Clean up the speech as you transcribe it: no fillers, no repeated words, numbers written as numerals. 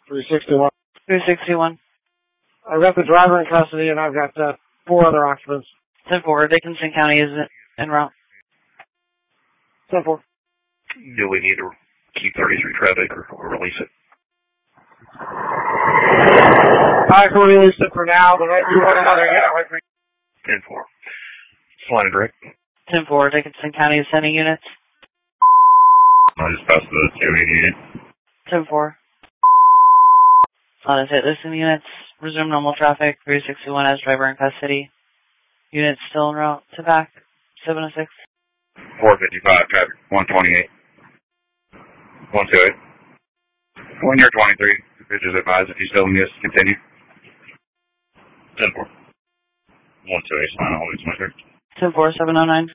361. 361. I've got the driver in custody, and I've got 4 other occupants. 10-4. Dickinson County is en route. 10-4. Do we need to keep 33 traffic or release it? I can release it for now, but you want another unit with me. 10-4. Flying direct. 10-4. Dickinson County is sending units. I just passed the 280 unit. 10-4. On his hit listing units. Resume normal traffic. 361 has driver in custody. Units still en route to back. 706. 455 traffic. 128. 128. When you're 23, pitches advised if you still need us to continue. 10-4. 128, fine, I'll hold it to my 10-4, 709.